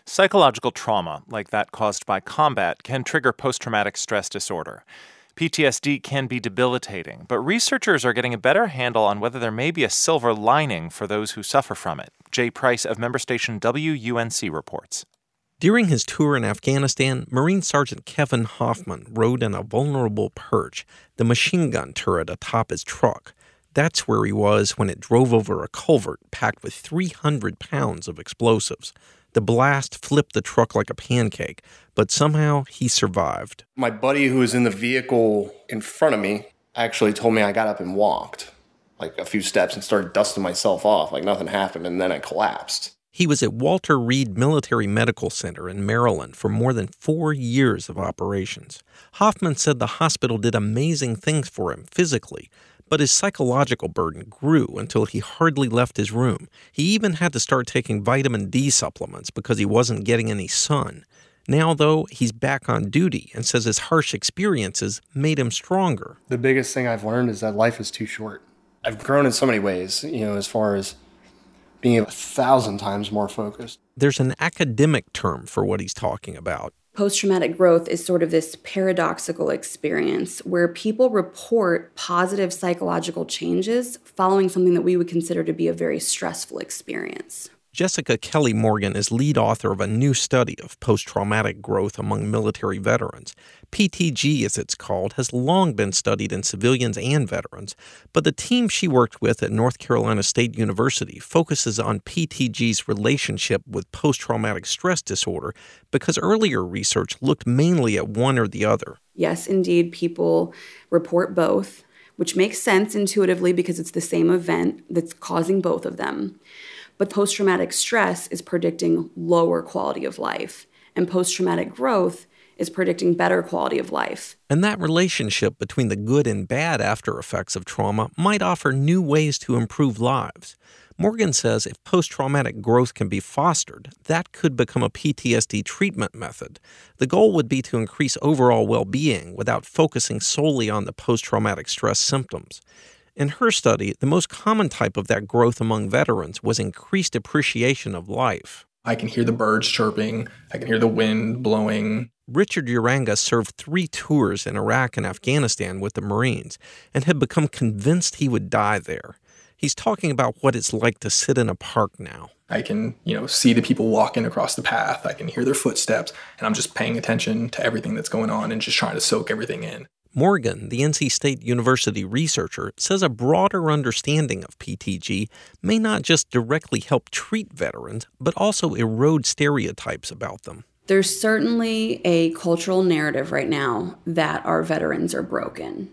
Psychological trauma, like that caused by combat, can trigger post-traumatic stress disorder. PTSD can be debilitating, but researchers are getting a better handle on whether there may be a silver lining for those who suffer from it. Jay Price of member station WUNC reports. During his tour in Afghanistan, Marine Sergeant Kevin Hoffman rode in a vulnerable perch, the machine gun turret atop his truck. That's where he was when it drove over a culvert packed with 300 pounds of explosives. The blast flipped the truck like a pancake, but somehow he survived. My buddy who was in the vehicle in front of me actually told me I got up and walked like a few steps and started dusting myself off like nothing happened, and then I collapsed. He was at Walter Reed Military Medical Center in Maryland for more than 4 years of operations. Hoffman said the hospital did amazing things for him physically, but his psychological burden grew until he hardly left his room. He even had to start taking vitamin D supplements because he wasn't getting any sun. Now, though, he's back on duty and says his harsh experiences made him stronger. The biggest thing I've learned is that life is too short. I've grown in so many ways, as far as being 1,000 times more focused. There's an academic term for what he's talking about. Post-traumatic growth is sort of this paradoxical experience where people report positive psychological changes following something that we would consider to be a very stressful experience. Jessica Kelly Morgan is lead author of a new study of post-traumatic growth among military veterans. PTG, as it's called, has long been studied in civilians and veterans, but the team she worked with at North Carolina State University focuses on PTG's relationship with post-traumatic stress disorder because earlier research looked mainly at one or the other. Yes, indeed, people report both, which makes sense intuitively because it's the same event that's causing both of them. But post-traumatic stress is predicting lower quality of life, and post-traumatic growth is predicting better quality of life. And that relationship between the good and bad after effects of trauma might offer new ways to improve lives. Morgan says if post-traumatic growth can be fostered, that could become a PTSD treatment method. The goal would be to increase overall well-being without focusing solely on the post-traumatic stress symptoms. In her study, the most common type of that growth among veterans was increased appreciation of life. I can hear the birds chirping. I can hear the wind blowing. Richard Uranga served 3 tours in Iraq and Afghanistan with the Marines and had become convinced he would die there. He's talking about what it's like to sit in a park now. I can, see the people walking across the path. I can hear their footsteps, and I'm just paying attention to everything that's going on and just trying to soak everything in. Morgan, the NC State University researcher, says a broader understanding of PTG may not just directly help treat veterans, but also erode stereotypes about them. There's certainly a cultural narrative right now that our veterans are broken.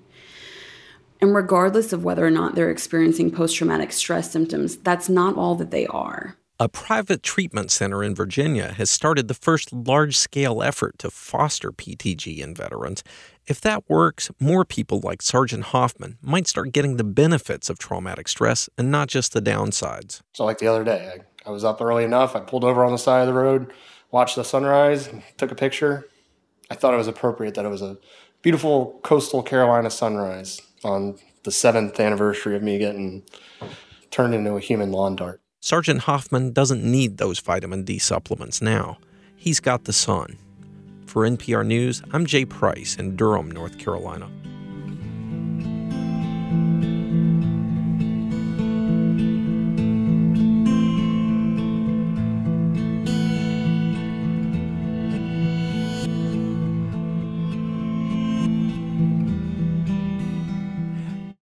And regardless of whether or not they're experiencing post-traumatic stress symptoms, that's not all that they are. A private treatment center in Virginia has started the first large-scale effort to foster PTG in veterans. If that works, more people like Sergeant Hoffman might start getting the benefits of traumatic stress and not just the downsides. So like the other day, I was up early enough. I pulled over on the side of the road, watched the sunrise, took a picture. I thought it was appropriate that it was a beautiful coastal Carolina sunrise on the 7th anniversary of me getting turned into a human lawn dart. Sergeant Hoffman doesn't need those vitamin D supplements now. He's got the sun. For NPR News, I'm Jay Price in Durham, North Carolina.